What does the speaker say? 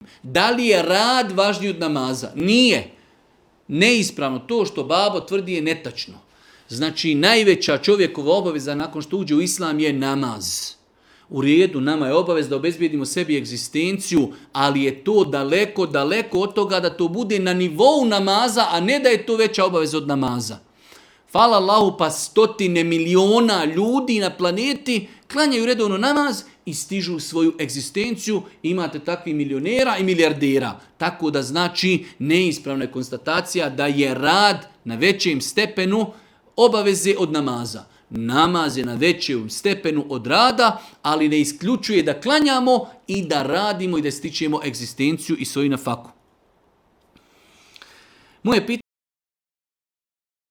Da li je rad važniji od namaza? Nije. Neispravno. To što babo tvrdi je netačno. Znači, najveća čovjekova obaveza nakon što uđe u islam je namaz. U redu, nama je obavez da obezbijedimo sebi egzistenciju, ali je to daleko, daleko od toga da to bude na nivou namaza, a ne da je to veća obaveza od namaza. Hvala Allahu, pa 100 miliona ljudi na planeti klanjaju redovno namaz i stižu svoju egzistenciju. Imate takvih milionera i milijardera. Tako da znači neispravna je konstatacija da je rad na većem stepenu obaveze od namaza. Namaz je na većem stepenu od rada, ali ne isključuje da klanjamo i da radimo i da stičemo egzistenciju i svoju nafaku. Moje pitanje